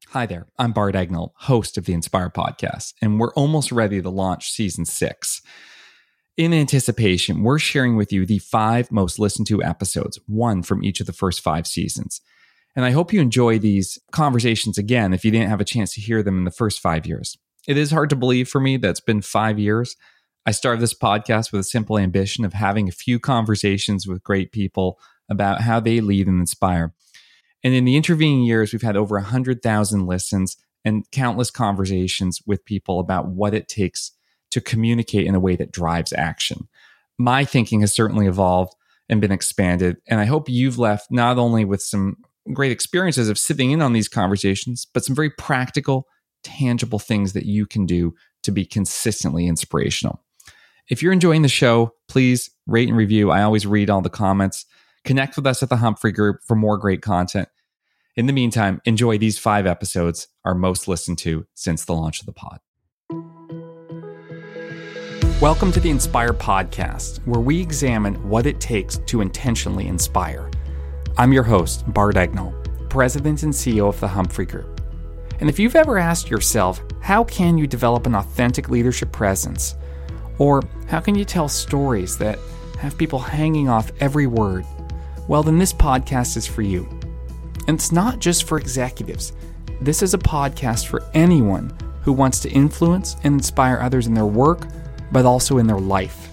Hi there, I'm Bart Egnal, host of the Inspire podcast, and we're almost ready to launch season 6. In anticipation, we're sharing with you the 5 most listened to episodes, one from each of the first 5 seasons. And I hope you enjoy these conversations again if you didn't have a chance to hear them in the first 5 years. It is hard to believe for me that it's been 5 years. I started this podcast with a simple ambition of having a few conversations with great people about how they lead and inspire. And in the intervening years, we've had over 100,000 listens and countless conversations with people about what it takes to communicate in a way that drives action. My thinking has certainly evolved and been expanded. And I hope you've left not only with some great experiences of sitting in on these conversations, but some very practical, tangible things that you can do to be consistently inspirational. If you're enjoying the show, please rate and review. I always read all the comments. Connect with us at the Humphrey Group for more great content. In the meantime, enjoy these 5 episodes, our most listened to since the launch of the pod. Welcome to the Inspire podcast, where we examine what it takes to intentionally inspire. I'm your host, Bart Egnal, President and CEO of the Humphrey Group. And if you've ever asked yourself, how can you develop an authentic leadership presence? Or how can you tell stories that have people hanging off every word? Well, then this podcast is for you. And it's not just for executives. This is a podcast for anyone who wants to influence and inspire others in their work, but also in their life.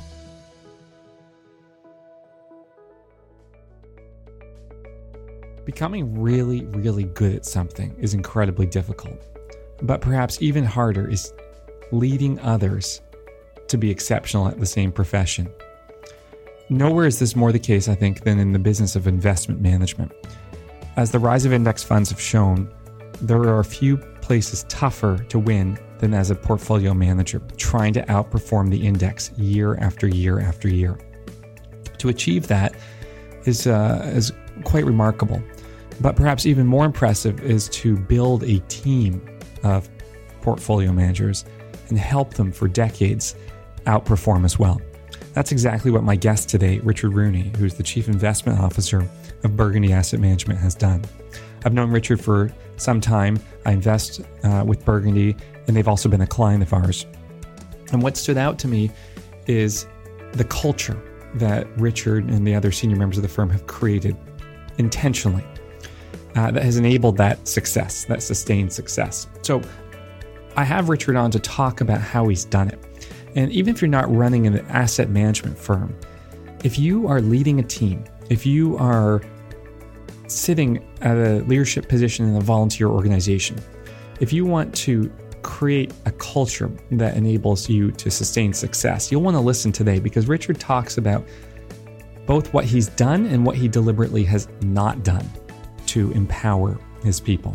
Becoming really, really good at something is incredibly difficult. But perhaps even harder is leading others to be exceptional at the same profession. Nowhere is this more the case, I think, than in the business of investment management. As the rise of index funds have shown, there are a few places tougher to win than as a portfolio manager, trying to outperform the index year after year after year. To achieve that is quite remarkable. But perhaps even more impressive is to build a team of portfolio managers and help them for decades outperform as well. That's exactly what my guest today, Richard Rooney, who's the Chief Investment Officer of Burgundy Asset Management, has done. I've known Richard for some time. I invest with Burgundy, and they've also been a client of ours. And what stood out to me is the culture that Richard and the other senior members of the firm have created intentionally that has enabled that success, that sustained success. So I have Richard on to talk about how he's done it. And even if you're not running an asset management firm, if you are leading a team, if you are sitting at a leadership position in a volunteer organization, if you want to create a culture that enables you to sustain success, you'll want to listen today because Richard talks about both what he's done and what he deliberately has not done to empower his people.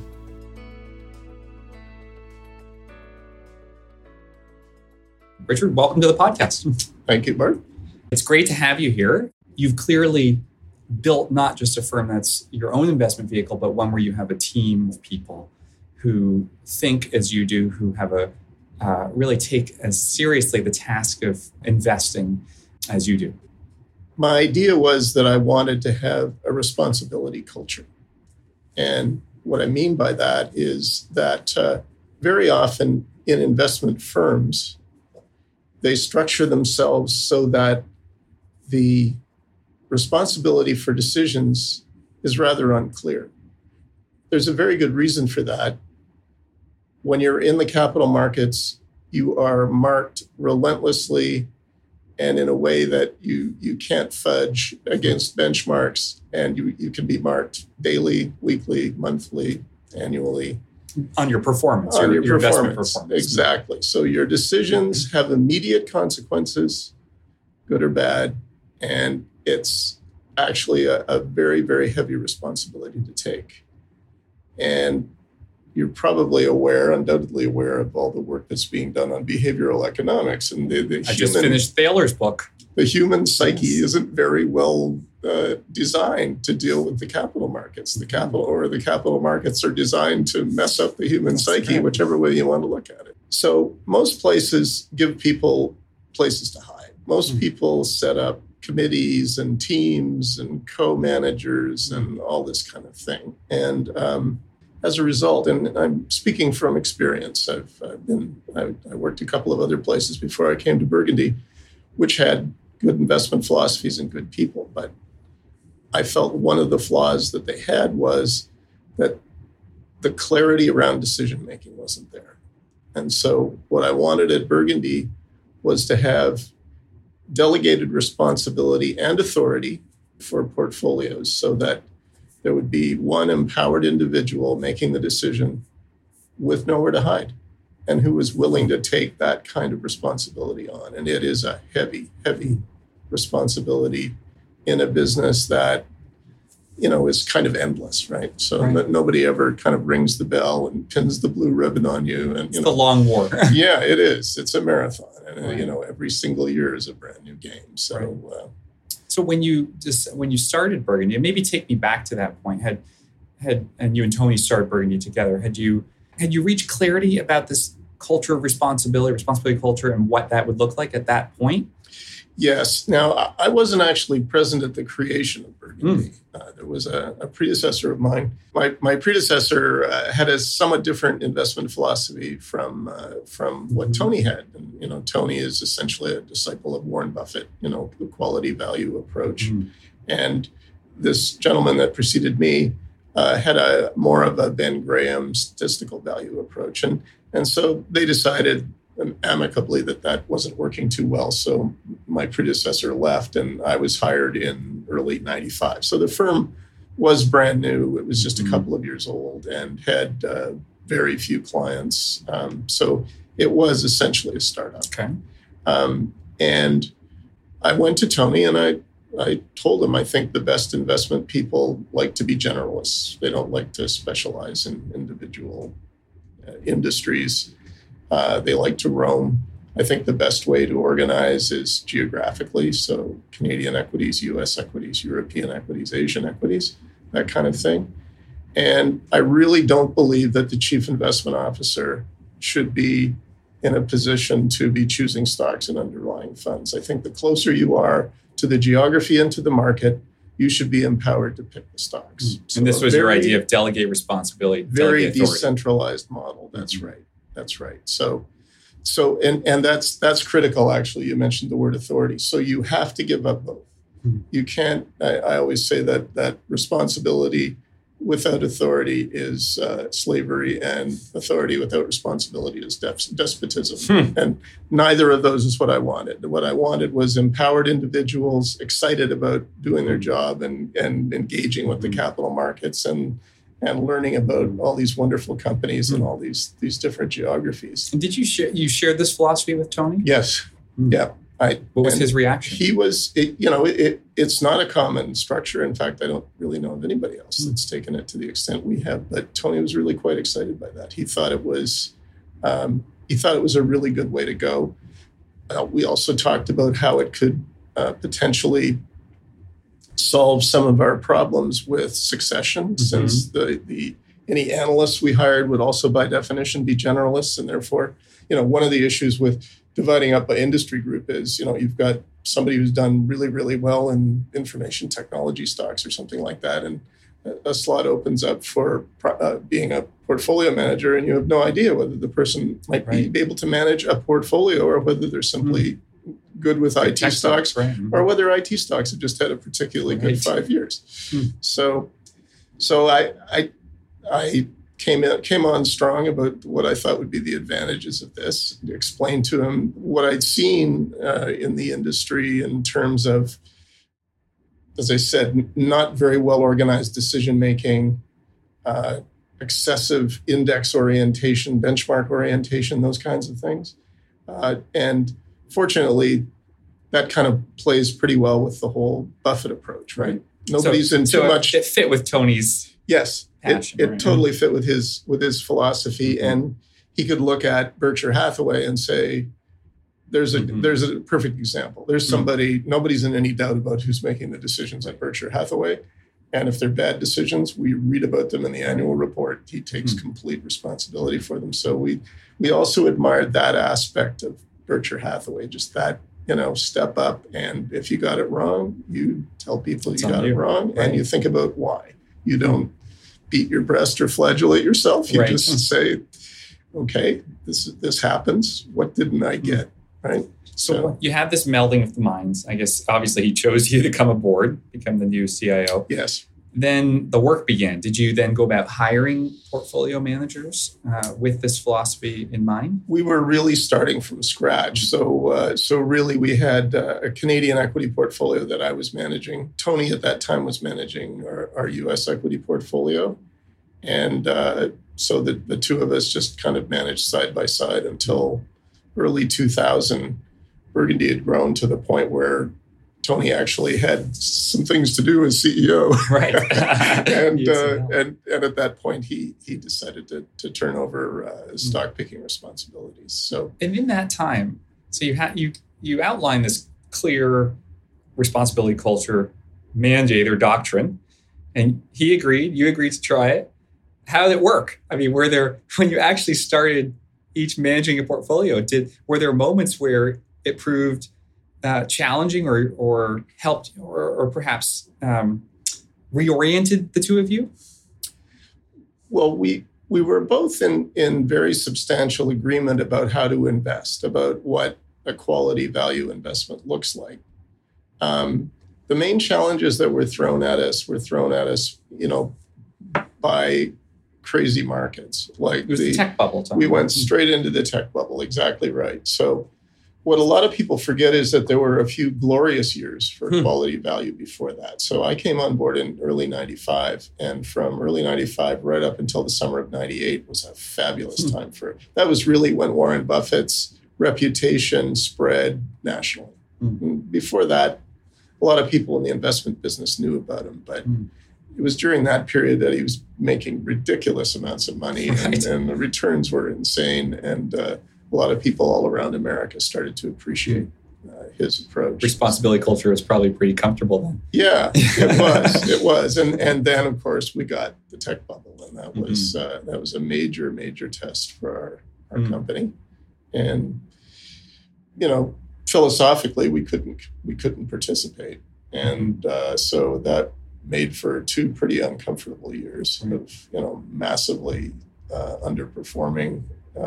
Richard, welcome to the podcast. Thank you, Bart. It's great to have you here. You've clearly built not just a firm that's your own investment vehicle, but one where you have a team of people who think as you do, who have really take as seriously the task of investing as you do. My idea was that I wanted to have a responsibility culture. And what I mean by that is that very often in investment firms, they structure themselves so that the responsibility for decisions is rather unclear. There's a very good reason for that. When you're in the capital markets, you are marked relentlessly and in a way that you can't fudge against benchmarks, and you can be marked daily, weekly, monthly, annually. On your performance, your investment performance. Exactly. So your decisions have immediate consequences, good or bad, and it's actually a very, very heavy responsibility to take. And you're probably undoubtedly aware of all the work that's being done on behavioral economics. And I just finished Thaler's book. The human psyche isn't very well designed to deal with the capital markets. The capital markets are designed to mess up the human psyche, whichever way you want to look at it. So most places give people places to hide. Most people set up committees and teams and co-managers and all this kind of thing. And as a result, and I'm speaking from experience, I worked a couple of other places before I came to Burgundy, which had good investment philosophies and good people. But I felt one of the flaws that they had was that the clarity around decision-making wasn't there. And so what I wanted at Burgundy was to have delegated responsibility and authority for portfolios so that there would be one empowered individual making the decision with nowhere to hide and who was willing to take that kind of responsibility on. And it is a heavy, heavy responsibility in a business that, is kind of endless, right? So nobody ever kind of rings the bell and pins the blue ribbon on you. And it's the long war. Yeah, it is. It's a marathon. And, every single year is a brand new game. So, So when you started Burgundy, and maybe take me back to that point, and you and Tony started Burgundy together, had you reached clarity about this culture of responsibility culture, and what that would look like at that point? Yes. Now, I wasn't actually present at the creation of Burgundy. There was a predecessor of mine. My predecessor had a somewhat different investment philosophy from what Tony had. And, Tony is essentially a disciple of Warren Buffett, the quality value approach. And this gentleman that preceded me had more of a Ben Graham statistical value approach. And so they decided amicably that wasn't working too well. So my predecessor left and I was hired in early 95. So the firm was brand new. It was just a couple of years old and had very few clients. So it was essentially a startup. Okay. And I went to Tony and I told him, I think the best investment people like to be generalists. They don't like to specialize in individual industries. They like to roam. I think the best way to organize is geographically. So Canadian equities, US equities, European equities, Asian equities, that kind of thing. And I really don't believe that the chief investment officer should be in a position to be choosing stocks and underlying funds. I think the closer you are to the geography and to the market, you should be empowered to pick the stocks. So and this was your idea of delegate responsibility. Very decentralized model. That's right. That's right. So and that's critical, actually. You mentioned the word authority. So you have to give up both. You can't, I always say that responsibility without authority is slavery, and authority without responsibility is despotism. And neither of those is what I wanted. What I wanted was empowered individuals excited about doing their job and engaging with the capital markets and learning about all these wonderful companies and all these different geographies. And did you share this philosophy with Tony? Yes. Yeah. What was his reaction? He was, it's not a common structure. In fact, I don't really know of anybody else that's taken it to the extent we have. But Tony was really quite excited by that. He thought it was a really good way to go. We also talked about how it could potentially solve some of our problems with succession, since any analysts we hired would also by definition be generalists, and therefore, one of the issues with dividing up an industry group is, you've got somebody who's done really, really well in information technology stocks or something like that, and a slot opens up for being a portfolio manager, and you have no idea whether the person might be able to manage a portfolio or whether they're simply good with IT stocks, or whether IT stocks have just had a particularly good 5 years. So I came on strong about what I thought would be the advantages of this, explained to him what I'd seen in the industry in terms of, as I said, not very well organized decision-making, excessive index orientation, benchmark orientation, those kinds of things. And fortunately, that kind of plays pretty well with the whole Buffett approach, right? Nobody's in too much. It fit with Tony's. Yes, passion, it totally fit with his philosophy, and he could look at Berkshire Hathaway and say, "There's a perfect example. There's somebody. Nobody's in any doubt about who's making the decisions at Berkshire Hathaway, and if they're bad decisions, we read about them in the annual report. He takes complete responsibility for them. So we also admired that aspect of Berkshire Hathaway, just that." Step up. And if you got it wrong, you tell people you got it wrong, and you think about why. You don't beat your breast or flagellate yourself. You Right. just say, okay, this happens. What didn't I get? Right. So you had this melding of the minds. I guess obviously he chose you to come aboard, become the new CIO. Yes. Then the work began. Did you then go about hiring portfolio managers with this philosophy in mind? We were really starting from scratch. So really we had a Canadian equity portfolio that I was managing. Tony at that time was managing our U.S. equity portfolio. And so the two of us just kind of managed side by side until early 2000. Burgundy had grown to the point where Tony actually had some things to do as CEO. Right. and at that point, he decided to turn over stock picking responsibilities. So, and in that time, so you outlined this clear responsibility culture mandate or doctrine, and he agreed. You agreed to try it. How did it work? I mean, were there, when you actually started each managing a portfolio, were there moments where it proved challenging or helped or perhaps reoriented the two of you? Well, we were both in very substantial agreement about how to invest, about what a quality value investment looks like. The main challenges that were thrown at us, by crazy markets. Like it was the tech bubble time. We went straight into the tech bubble, exactly right. So what a lot of people forget is that there were a few glorious years for quality value before that. So I came on board in early 95, and from early 95 right up until the summer of 98 was a fabulous time for it. That was really when Warren Buffett's reputation spread nationally. Before that, a lot of people in the investment business knew about him, but it was during that period that he was making ridiculous amounts of money, and the returns were insane. And a lot of people all around America started to appreciate his approach. Responsibility culture was probably pretty comfortable then. Yeah, it was. And then, of course, we got the tech bubble, and that was a major test for our company. And, philosophically, we couldn't participate. And so that made for 2 pretty uncomfortable years of, massively underperforming,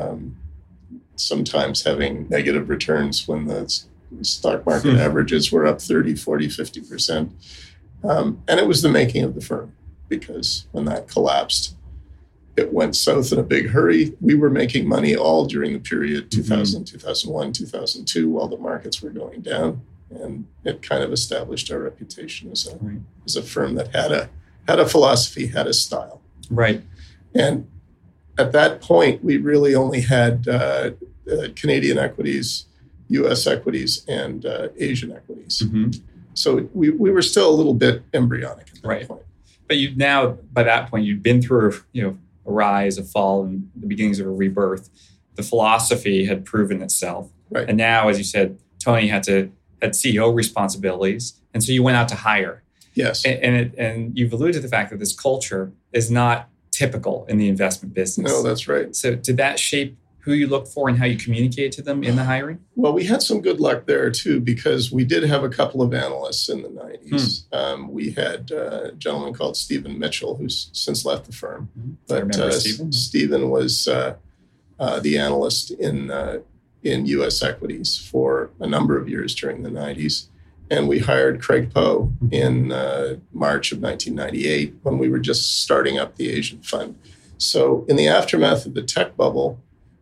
sometimes having negative returns when the stock market averages were up 30, 40, 50%. And it was the making of the firm, because when that collapsed, it went south in a big hurry. We were making money all during the period 2000, 2001, 2002, while the markets were going down. And it kind of established our reputation as a firm that had a philosophy, had a style. Right. And at that point, we really only had Canadian equities, U.S. equities, and Asian equities. So we were still a little bit embryonic at that point. But by that point, you'd been through a rise, a fall, and the beginnings of a rebirth. The philosophy had proven itself. Right. And now, as you said, Tony had CEO responsibilities. And so you went out to hire. Yes. And you've alluded to the fact that this culture is not typical in the investment business. No, that's right. So did that shape who you look for and how you communicate to them in the hiring? Well, we had some good luck there, too, because we did have a couple of analysts in the 90s. We had a gentleman called Stephen Mitchell, who's since left the firm. I remember Stephen. Stephen was the analyst in U.S. equities for a number of years during the 90s. And we hired Craig Poe in March of 1998 when we were just starting up the Asian fund. So in the aftermath of the tech bubble,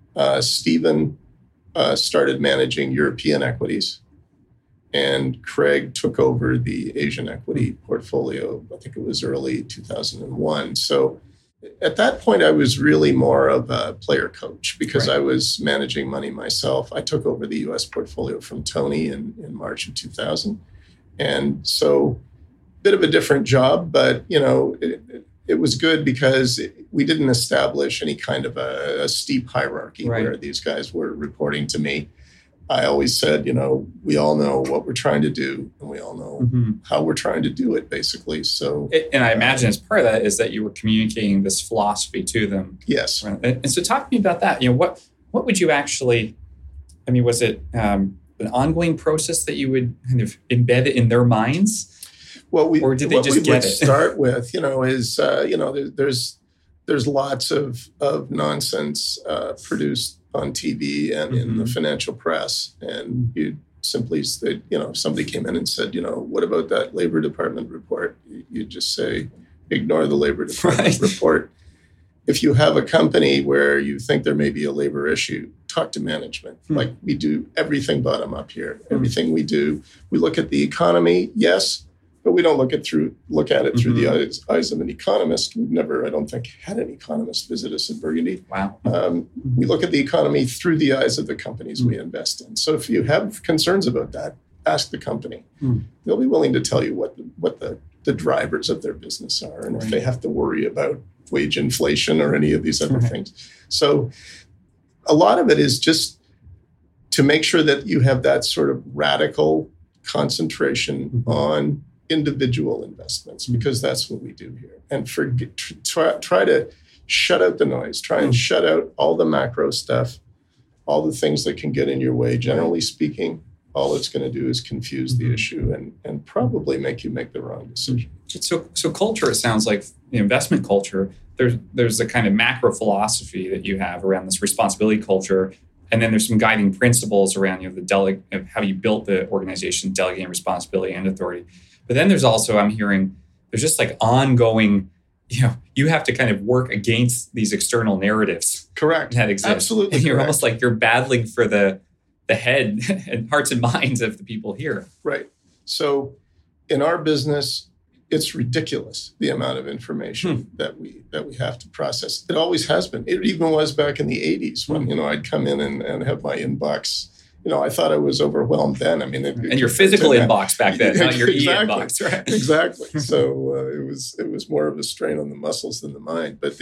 Stephen started managing European equities, and Craig took over the Asian equity portfolio. I think it was early 2001. So at that point, I was really more of a player coach because I was managing money myself. I took over the U.S. portfolio from Tony in March of 2000. And so a bit of a different job, but, it was good because we didn't establish any kind of a steep hierarchy where these guys were reporting to me. I always said, we all know what we're trying to do, and we all know how we're trying to do it, basically. So, and I imagine as part of that is that you were communicating this philosophy to them. Yes. And so talk to me about that. What would you actually, was it an ongoing process that you would kind of embed it in their minds? or did they just get it? Start with, is there's lots of nonsense produced on TV and in the financial press, and you simply say, if somebody came in and said, what about that Labor Department report? You just say, ignore the Labor Department report. If you have a company where you think there may be a labor issue, talk to management. Like we do everything bottom up here. Everything we do, we look at the economy, yes, but we don't look at it through the eyes of an economist. We've never, I don't think, had an economist visit us in Burgundy. Wow. We look at the economy through the eyes of the companies we invest in. So if you have concerns about that, ask the company. They'll be willing to tell you what the drivers of their business are, and if they have to worry about wage inflation or any of these other things. So a lot of it is just to make sure that you have that sort of radical concentration on individual investments, because that's what we do here. And try to shut out the noise, try and shut out all the macro stuff, all the things that can get in your way. Generally speaking, all it's going to do is confuse the issue and probably make you make the wrong decision. So culture, it sounds like the investment culture, there's a kind of macro philosophy that you have around this responsibility culture. And then there's some guiding principles around of how you built the organization, delegating responsibility and authority. But then there's also, I'm hearing, there's just like ongoing, you have to kind of work against these external narratives. Correct. That exist. Absolutely. And you're correct. almost like you're battling for the head and hearts and minds of the people here. Right. So in our business, it's ridiculous the amount of information that we have to process. It always has been. It even was back in the 80s when I'd come in and have my inbox. I thought I was overwhelmed then. I mean, and your physical inbox back then, not your e-inbox, right? Exactly. So it was more of a strain on the muscles than the mind. But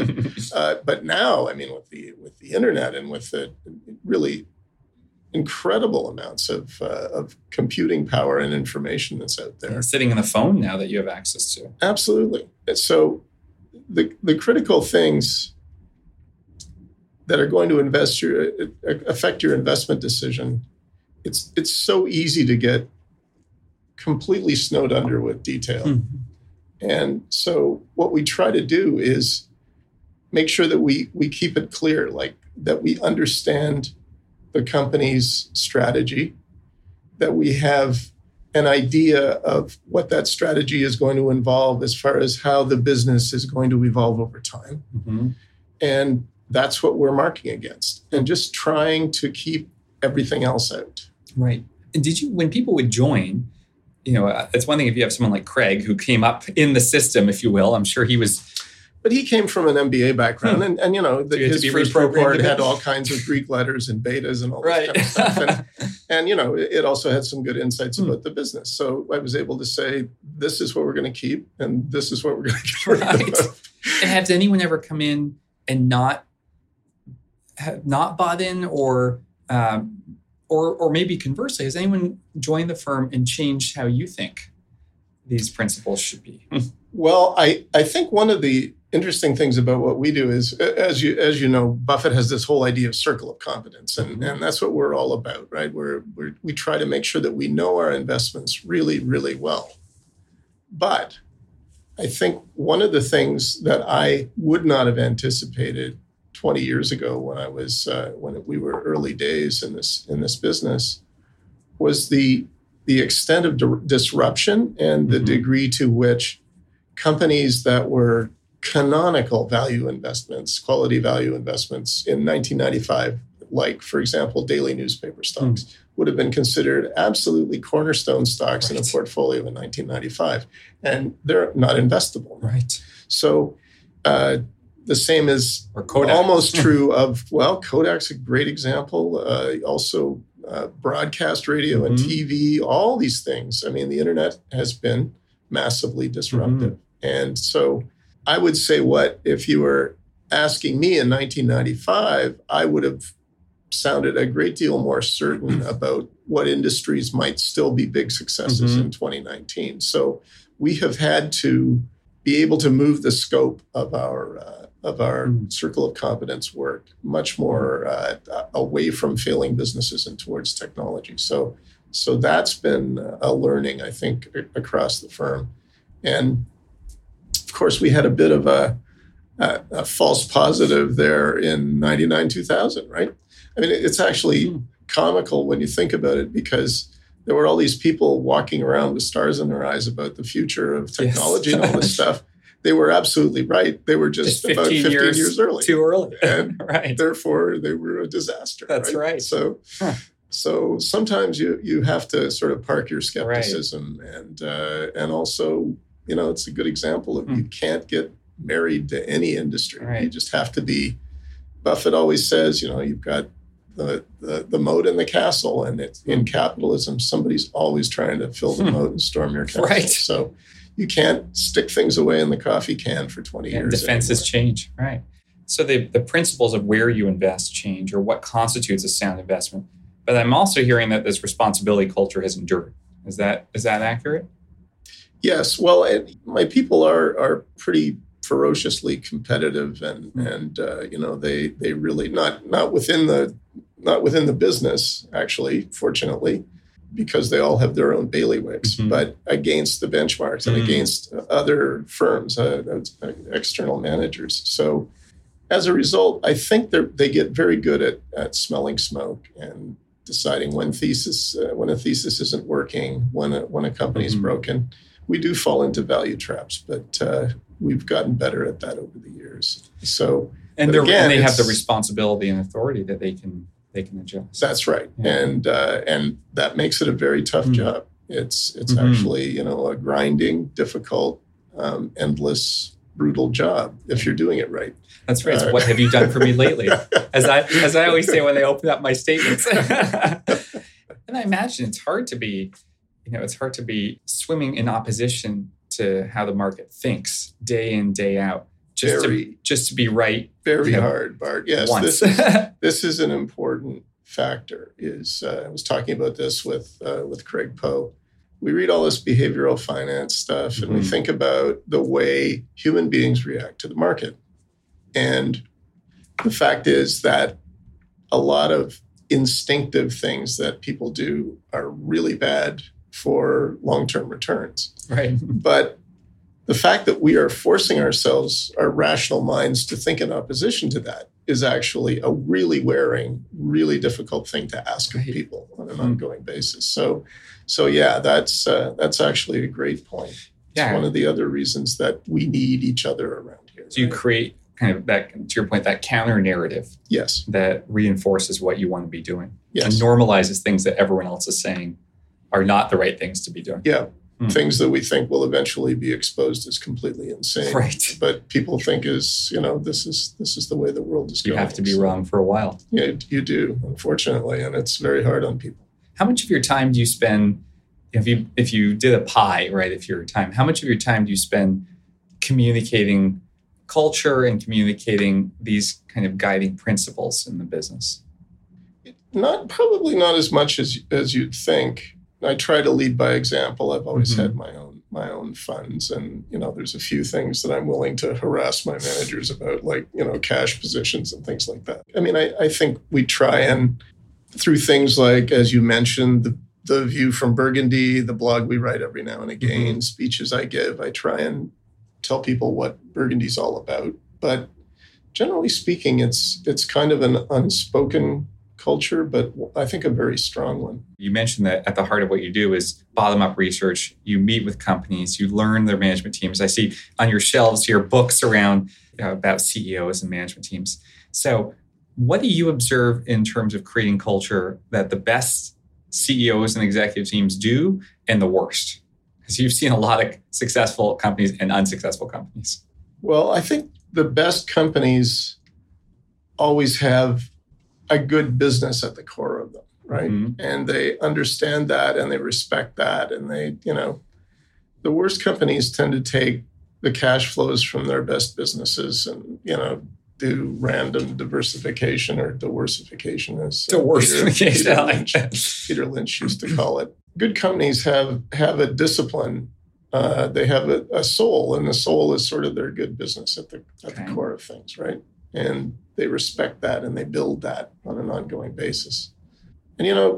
but now, I mean, with the internet and with the really incredible amounts of computing power and information that's out there. And sitting in the phone now that you have access to. Absolutely. So the critical things that are going to affect your investment decision, it's so easy to get completely snowed under with detail. And so what we try to do is make sure that we keep it clear, like that we understand the company's strategy, that we have an idea of what that strategy is going to involve as far as how the business is going to evolve over time. And that's what we're marking against, and just trying to keep everything else out. Right. And when people would join, it's one thing if you have someone like Craig who came up in the system, if you will. I'm sure he was. But he came from an MBA background, and his first report had all kinds of Greek letters and betas and all this kind of stuff. And it also had some good insights about the business. So I was able to say, this is what we're going to keep, and this is what we're going to get rid of. And has anyone ever come in and not bought in, or maybe conversely, has anyone joined the firm and changed how you think these principles should be? Well, I think one of the interesting things about what we do is, as you know, Buffett has this whole idea of circle of competence, and that's what we're all about, right? We try to make sure that we know our investments really, really well. But I think one of the things that I would not have anticipated 20 years ago when we were early days in this business was the extent of disruption and the degree to which companies that were canonical value investments, quality value investments in 1995, like, for example, daily newspaper stocks, would have been considered absolutely cornerstone stocks in a portfolio in 1995. And they're not investable. Right. So the same is almost true of, Kodak's a great example. Also, broadcast radio and TV, all these things. I mean, the internet has been massively disruptive. And so I would say if you were asking me in 1995, I would have sounded a great deal more certain about what industries might still be big successes in 2019. So we have had to be able to move the scope of our circle of competence work much more away from failing businesses and towards technology. So So that's been a learning, I think, across the firm. And of course, we had a bit of a false positive there in 99, 2000, right? I mean, it's actually comical when you think about it, because there were all these people walking around with stars in their eyes about the future of technology and all this stuff. They were absolutely right. They were just about 15 years early. Too early. And right. Therefore, they were a disaster. That's right. So sometimes you have to sort of park your skepticism, and also, it's a good example of you can't get married to any industry. Right. You just have to be. Buffett always says, you've got the moat and the castle, and it's in capitalism. Somebody's always trying to fill the moat and storm your castle. Right. So you can't stick things away in the coffee can for 20 years. And defenses change. Right. So the principles of where you invest change, or what constitutes a sound investment. But I'm also hearing that this responsibility culture has endured. Is that accurate? Yes. Well, my people are pretty ferociously competitive, and they really not within the business, actually, fortunately, because they all have their own bailiwicks, but against the benchmarks and against other firms, external managers. So as a result, I think they get very good at smelling smoke and deciding when a thesis isn't working, when a company is broken. We do fall into value traps, but we've gotten better at that over the years. So, and they have the responsibility and authority that they can adjust. That's right, and that makes it a very tough job. It's actually a grinding, difficult, endless, brutal job if you're doing it right. That's right. So what have you done for me lately? As I always say when I open up my statements. And I imagine it's hard to be swimming in opposition to how the market thinks day in, day out. Just to be right. Very hard, Bart. Yes, once. This is an important factor. I was talking about this with Craig Poe. We read all this behavioral finance stuff, and we think about the way human beings react to the market. And the fact is that a lot of instinctive things that people do are really bad for long-term returns. Right. But the fact that we are forcing ourselves, our rational minds, to think in opposition to that is actually a really wearing, really difficult thing to ask of people on an ongoing basis. So yeah, that's actually a great point. It's one of the other reasons that we need each other around here. So you create kind of that, to your point, that counter narrative. Yes. That reinforces what you want to be doing. Yes. And normalizes things that everyone else is saying are not the right things to be doing. Yeah. Things that we think will eventually be exposed as completely insane. Right. But people think this is the way the world is going. You have to be wrong for a while. Yeah, you do, unfortunately. And it's very hard on people. How much of your time do you spend, if you did a pie, right, how much of your time do you spend communicating culture and communicating these kind of guiding principles in the business? Probably not as much as you'd think. I try to lead by example. I've always had my own funds, and there's a few things that I'm willing to harass my managers about, like cash positions and things like that. I mean, I think we try and, through things like, as you mentioned, the View from Burgundy, the blog we write every now and again, speeches I give, I try and tell people what Burgundy's all about. But generally speaking, it's kind of an unspoken culture, but I think a very strong one. You mentioned that at the heart of what you do is bottom-up research. You meet with companies, you learn their management teams. I see on your shelves here books around about CEOs and management teams. So what do you observe in terms of creating culture that the best CEOs and executive teams do and the worst? Because you've seen a lot of successful companies and unsuccessful companies. Well, I think the best companies always have a good business at the core of them, right? And they understand that and they respect that. And the worst companies tend to take the cash flows from their best businesses and, do random diversification or diversification, as Peter Lynch used to call it. Good companies have a discipline. They have a soul, and the soul is sort of their good business at the core of things, right? And they respect that and they build that on an ongoing basis. And,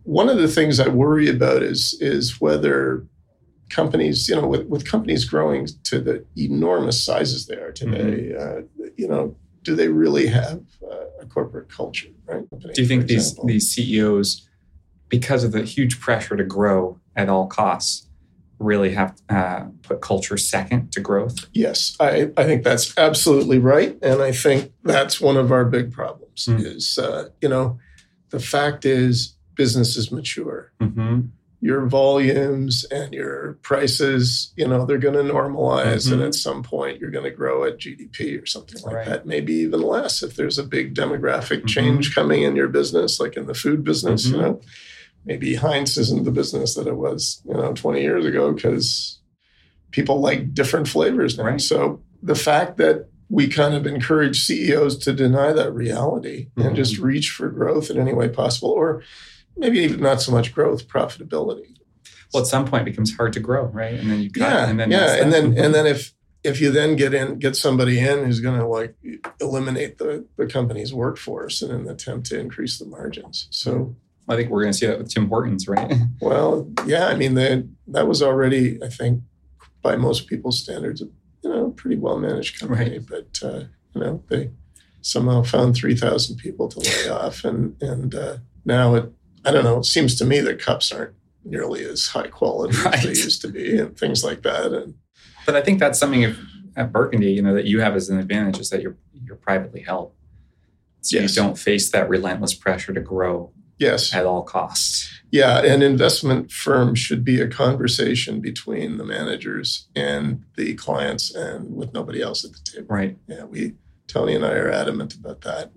one of the things I worry about is whether companies, with companies growing to the enormous sizes they are today, do they really have a corporate culture, right? Do you think these CEOs, because of the huge pressure to grow at all costs, really have put culture second to growth? Yes, I think that's absolutely right. And I think that's one of our big problems is, the fact is business is mature. Mm-hmm. Your volumes and your prices, they're going to normalize. Mm-hmm. And at some point, you're going to grow at GDP or something like that, maybe even less if there's a big demographic change coming in your business, like in the food business, Maybe Heinz isn't the business that it was, 20 years ago because people like different flavors now. Right. So the fact that we kind of encourage CEOs to deny that reality and just reach for growth in any way possible, or maybe even not so much growth, profitability. Well, at some point it becomes hard to grow, right? And then you cut. Yeah, and then if you then get somebody in who's going to eliminate the company's workforce in an attempt to increase the margins. So I think we're going to see that with Tim Hortons, right? Well, yeah, I mean, that was already, I think, by most people's standards, a pretty well-managed company. Right. But, they somehow found 3,000 people to lay off. And now, it seems to me that cups aren't nearly as high quality as they used to be and things like that. But I think that's something at Burgundy, that you have as an advantage is that you're privately held. So yes. You don't face that relentless pressure to grow. Yes. At all costs. Yeah, an investment firm should be a conversation between the managers and the clients and with nobody else at the table. Right. Yeah, Tony and I are adamant about that.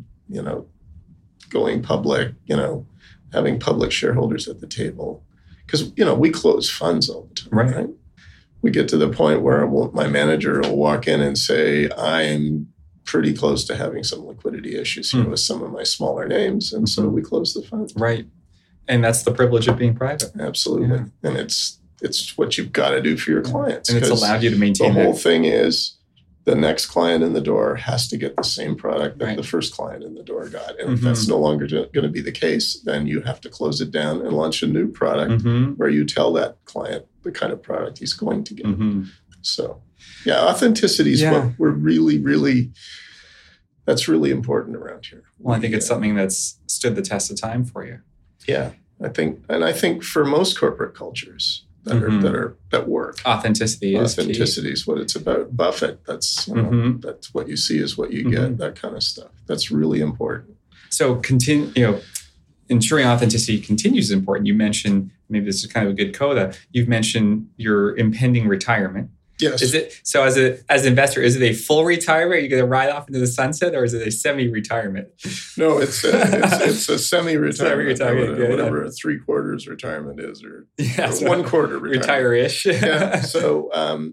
Going public, having public shareholders at the table. Because, we close funds all the time, right? We get to the point where my manager will walk in and say, I'm pretty close to having some liquidity issues here with some of my smaller names. And so we close the fund. Right. And that's the privilege of being private. Absolutely. Yeah. And it's what you've got to do for your clients. And it's allowed you to maintain the whole thing is the next client in the door has to get the same product that right. the first client in the door got. And if that's no longer going to be the case, then you have to close it down and launch a new product where you tell that client the kind of product he's going to get. So, yeah, authenticity is what we're really, that's really important around here. Well, I think it's something that's stood the test of time for you. Yeah, I think for most corporate cultures that work, authenticity is what it's about. Buffett, that's that's what you see is what you get. That kind of stuff. That's really important. So ensuring authenticity continues is important. You mentioned, maybe this is kind of a good coda, you've mentioned your impending retirement. Yes. Is it so as an investor? Is it a full retirement? Are you going to ride off into the sunset, or is it a semi-retirement? No, it's a semi-retirement. Semi-retirement, whatever a 3/4 retirement is, or 1/4 retirement. Retire-ish. Yeah. So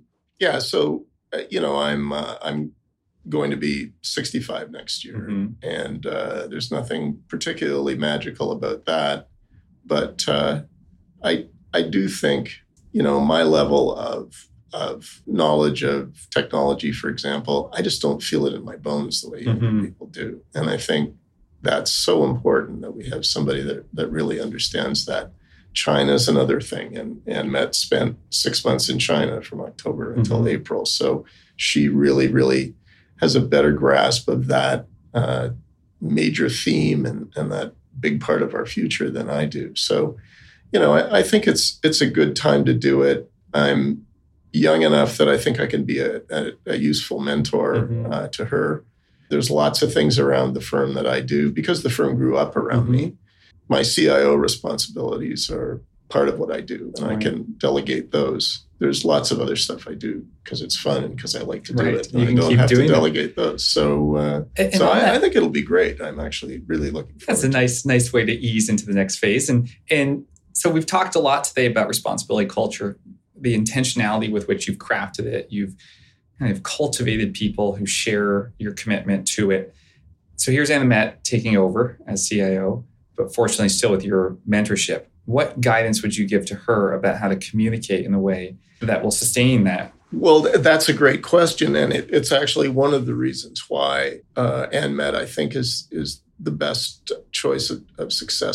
I'm going to be 65 next year, and there's nothing particularly magical about that, but I do think my level of knowledge of technology, for example, I just don't feel it in my bones the way younger people do. And I think that's so important that we have somebody that really understands that. China's another thing. And Met spent 6 months in China from October until April. So she really, really has a better grasp of that major theme and that big part of our future than I do. So, I think it's a good time to do it. I'm young enough that I think I can be a useful mentor to her. There's lots of things around the firm that I do because the firm grew up around me. My CIO responsibilities are part of what I do, and I can delegate those. There's lots of other stuff I do because it's fun and because I like to do it. And I don't have to delegate those. So, I think it'll be great. I'm actually really looking forward to it. That's a nice way to ease into the next phase. And so we've talked a lot today about responsibility culture, the intentionality with which you've crafted it. You've kind of cultivated people who share your commitment to it. So here's Anna Met taking over as CIO, but fortunately still with your mentorship. What guidance would you give to her about how to communicate in a way that will sustain that? Well, that's a great question. And it's actually one of the reasons why Ann Met, I think, is the best choice of successor.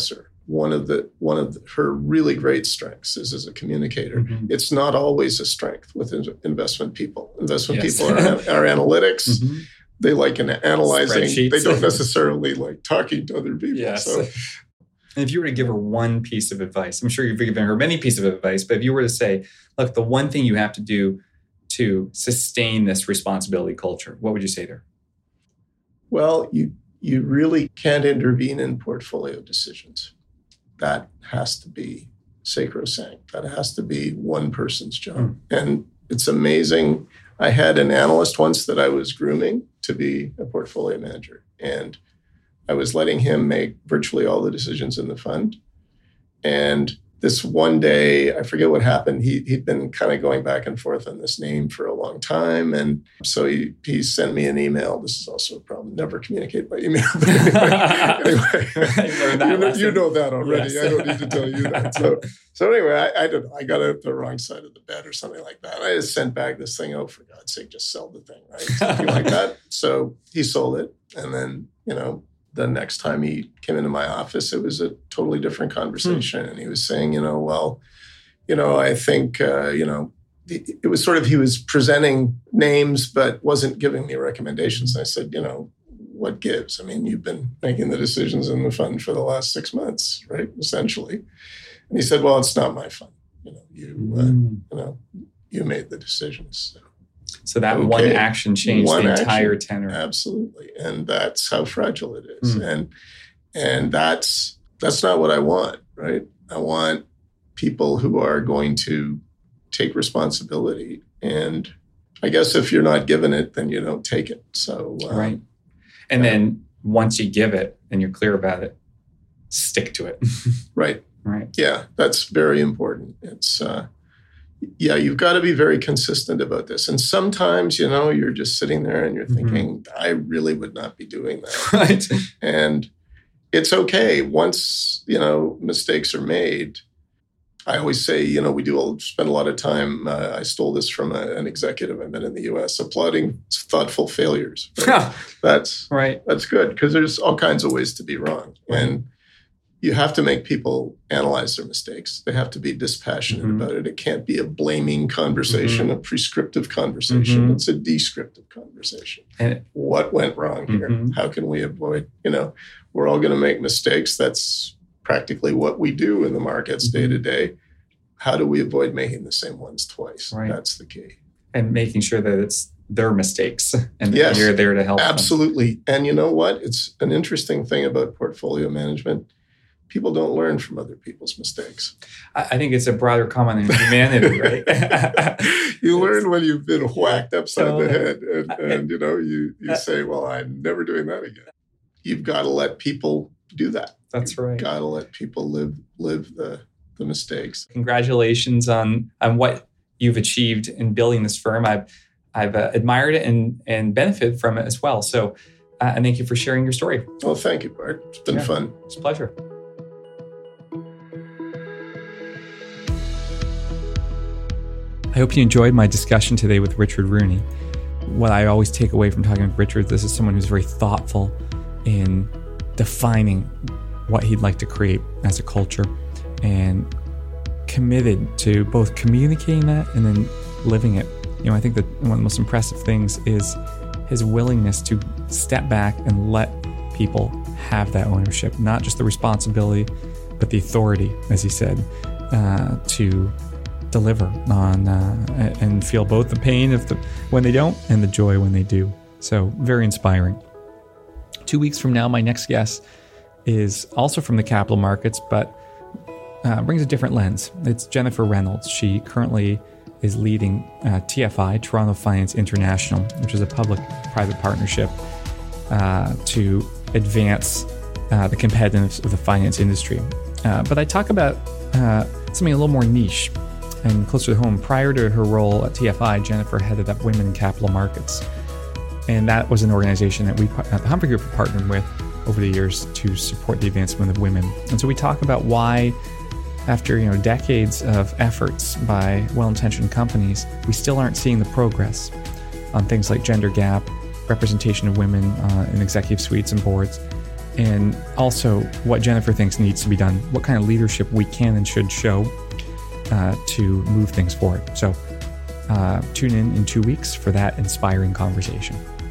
her really great strengths is as a communicator. Mm-hmm. It's not always a strength with investment people. Investment Yes. people are analytics. Mm-hmm. They like analyzing. Spreadsheets. They don't necessarily like talking to other people. Yes. So, And if you were to give her one piece of advice, I'm sure you've given her many pieces of advice, but if you were to say, look, the one thing you have to do to sustain this responsibility culture, what would you say to her? well, you really can't intervene in portfolio decisions. That has to be sacrosanct. That has to be one person's job. And it's amazing. I had an analyst once that I was grooming to be a portfolio manager. And I was letting him make virtually all the decisions in the fund. And this one day, I forget what happened. He'd been kind of going back and forth on this name for a long time. And so he sent me an email. This is also a problem. Never communicate by email. But anyway, you know that already. Yes. I don't need to tell you that. So anyway, I don't know. I got out the wrong side of the bed or something like that. I just sent back this thing. Oh, for God's sake, just sell the thing, right? Something like that. So he sold it. And then, the next time he came into my office, it was a totally different conversation. And he was saying, I think, it was sort of, he was presenting names, but wasn't giving me recommendations. And I said, what gives? I mean, you've been making the decisions in the fund for the last 6 months, right? Essentially. And he said, well, it's not my fund. You made the decisions. So that one action changed the entire tenor. Absolutely. And that's how fragile it is. And that's not what I want, right? I want people who are going to take responsibility. And I guess if you're not given it, then you don't take it. So right. And then once you give it and you're clear about it, stick to it. Right. Right. Yeah, that's very important. It's you've got to be very consistent about this. And sometimes, you're just sitting there and you're thinking, I really would not be doing that. Right. And it's okay. Once, mistakes are made, I always say, we spend a lot of time, I stole this from an executive I met in the US, applauding thoughtful failures. Right? That's right. That's good because there's all kinds of ways to be wrong. Right. And you have to make people analyze their mistakes. They have to be dispassionate about it. It can't be a blaming conversation, a prescriptive conversation. It's a descriptive conversation. And what went wrong here? How can we avoid, we're all going to make mistakes. That's practically what we do in the markets day to day. How do we avoid making the same ones twice? Right. That's the key. And making sure that it's their mistakes and that you're there to help them. Absolutely. And you know what? It's an interesting thing about portfolio management. People don't learn from other people's mistakes. I think it's a broader comment in humanity, right? You learn when you've been whacked upside the head and you say, well, I'm never doing that again. You've got to let people do that. That's right. You've got to let people live the mistakes. Congratulations on what you've achieved in building this firm. I've admired it and benefited from it as well. So and thank you for sharing your story. Oh, thank you, Bart. It's been fun. It's a pleasure. I hope you enjoyed my discussion today with Richard Rooney. What I always take away from talking with Richard, this is someone who's very thoughtful in defining what he'd like to create as a culture and committed to both communicating that and then living it. I think that one of the most impressive things is his willingness to step back and let people have that ownership, not just the responsibility, but the authority, as he said, to deliver on and feel both the pain of when they don't and the joy when they do. So very inspiring. 2 weeks from now, my next guest is also from the capital markets, but brings a different lens. It's Jennifer Reynolds. She currently is leading TFI, Toronto Finance International, which is a public-private partnership to advance the competitiveness of the finance industry. But I talk about something a little more niche and closer to home. Prior to her role at TFI, Jennifer headed up Women in Capital Markets. And that was an organization that we at the Humphrey Group partnered with over the years to support the advancement of women. And so we talk about why, after decades of efforts by well-intentioned companies, we still aren't seeing the progress on things like gender gap, representation of women in executive suites and boards. and also what Jennifer thinks needs to be done, what kind of leadership we can and should show to move things forward. So tune in 2 weeks for that inspiring conversation.